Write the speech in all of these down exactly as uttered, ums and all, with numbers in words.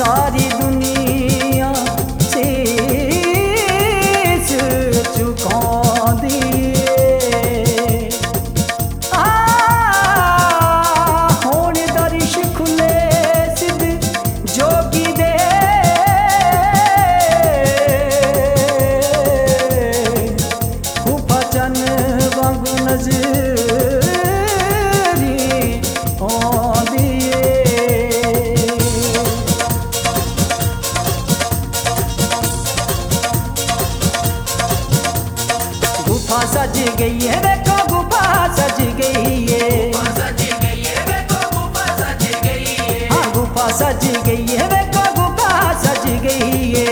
सारी दुनिया शीश झुकाउंदी आ हुण दरिश खुले सिद्ध जोगी दे गुफा चन वांगू नजरी आउंदी गुफा सज गई है देखो गुफा सज गई है हाँ गुफा सज गई है देखो गुफा सज गई है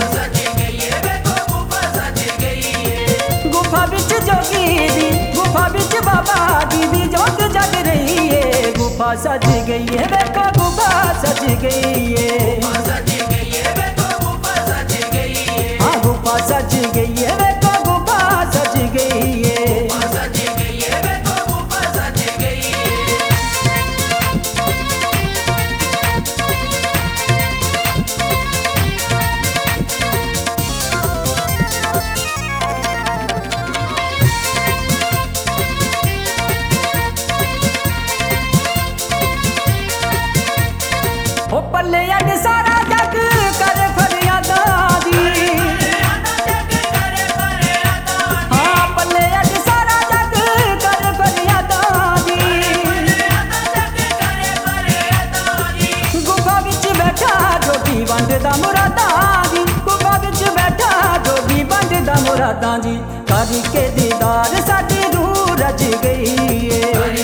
गुफा बिच जोगी दी गुफा बिच बाबा दी दी जोत जग रही है गुफा सज गई है देखो गुफा सज गई है हाँ गुफा सज गई है देखो गुफा सज गई है ओ पल्ले अड सारा जग कर फरियादा दी हाँ पल्ले अड सारा जग कर फरियादा दी गुफा विच बैठा जोगी वंडदा मुरादा दी गुफा विच बैठा जोगी वंडदा मुरादा जी करके दीदार साडी रूह रज गई है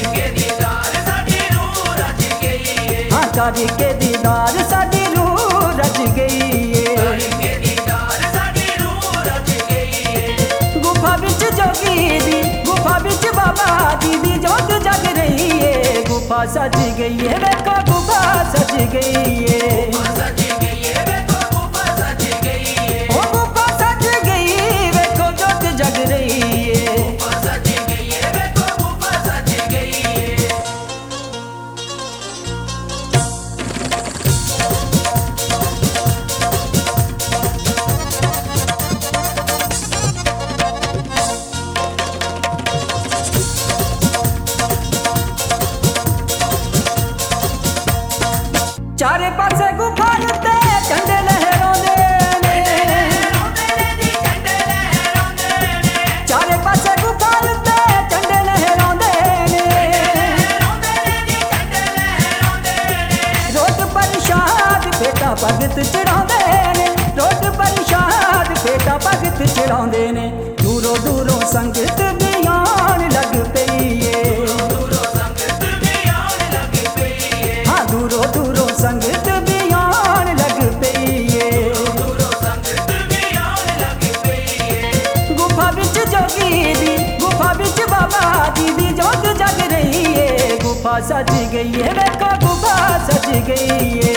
हाँ करके दीदार साडी रूह रज गई है गुफा बिच जोगी दी गुफा बिच बाबा दी दी जोत जग रही है गुफा सज गई है देखो गुफा सज गई है ओ गुफा सज गई देखो जोत जग रही है चारे पासे गुफा उत्ते झंडे लहराउंदे ने चारे पासे गुफा उत्ते झंडे लहराउंदे ने रोट प्रसाद बेटा भगत चढ़ाउंदे ने रोट प्रसाद बेटा भगत चढ़ाउंदे ने दूरों दूरों संगत भी आण लग पई है हाँ दूरों दूरों संगत भी आण लग पई है गुफा बिच जोगी दी गुफा बिच बाबा दी दी जोत जग रही है गुफा सज गई है देखो गुफा सज गई है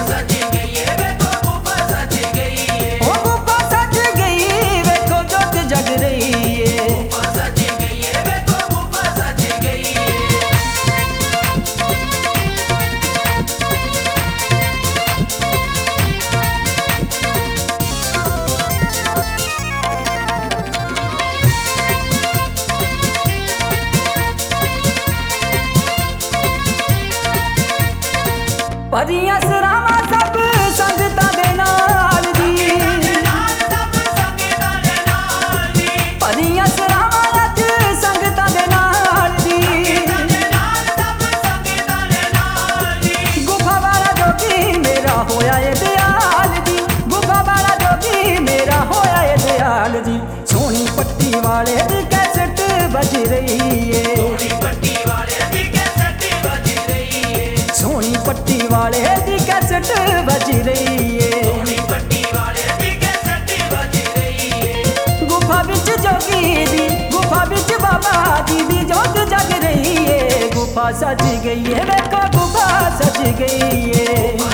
ओ गुफा सज गई देखो जोत जग रही है परियां सरावां सब संगतां दे नाल दी परियां सरावां अज संगतां दे नाल दी गुफा वाला जोगी मेरा होया ए दयाल जी गुफा वाला जोगी मेरा होया ए दयाल जी सोनी पट्टी वाले दी कैसेट बज रही है सोनी पट्टी वाले दी कैसेट बज रही है गुफा बिच जोगी दी गुफा बिच बाबा दी दी जोत जग रही है गुफा सज गई है देखो गुफा सज गई है